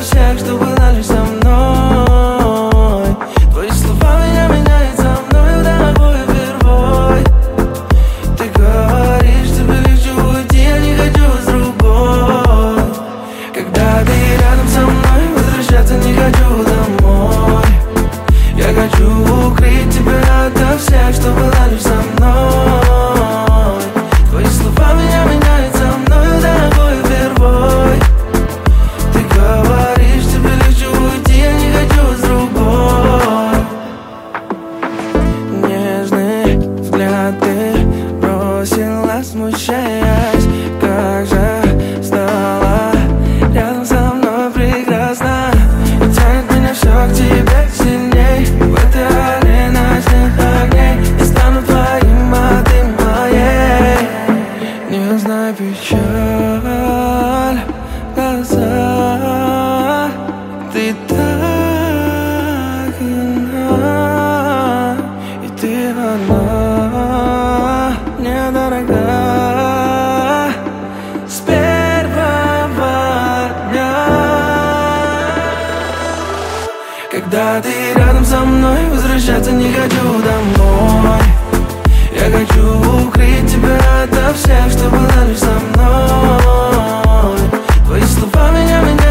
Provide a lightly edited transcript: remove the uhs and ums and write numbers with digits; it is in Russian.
всех, что была лишь со мной. Твои слова меня меняют со мной, дорогой, впервой. Ты говоришь, тебе легче уйти, я не хочу с другой. Когда ты рядом со мной, возвращаться не хочу домой. Я хочу укрыть тебя ото всех, что была лишь со мной. Твои слова меня меняют со мной, дорогой, впервой. Ты говоришь, тебе легче уйти, я не хочу с другой. Нежный взгляд ты бросила, смущаясь. Как же стало рядом со мной прекрасно. И тянет меня все к тебе сильней. В этой арене ночных огней я стану твоим, а ты моей. Не знай печаль в глазах. Ты так ина, и ты одна, мне дорога с первого дня. Когда ты рядом со мной, возвращаться не хочу домой. Я хочу укрыть тебя ото всех, что была лишь со мной. Твои слова меня меняют.